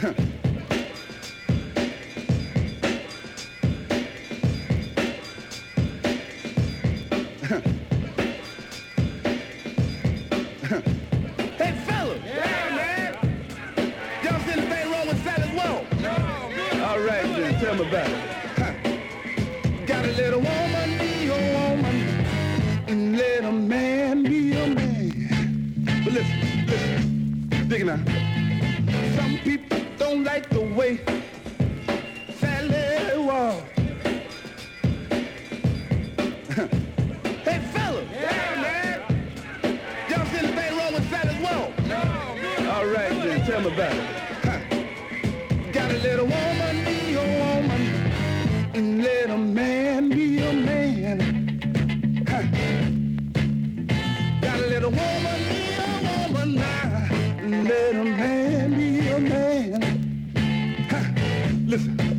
Hey, fellas. Yeah, man. Y'all seen the thing wrong with Sal as well? No. All right, then. Tell me about it. Got a little woman, be a woman, and let a man be a man. But listen, dig it now. Some people don't like the way Sally walk. Hey, fellas. Yeah, man. Y'all seen the thing wrong with Sally as well? No. All right, then. Tell me about it. Got a little woman, be a woman, and let a man be a man. Got a little woman, be a woman now, and let a man be a man. Listen.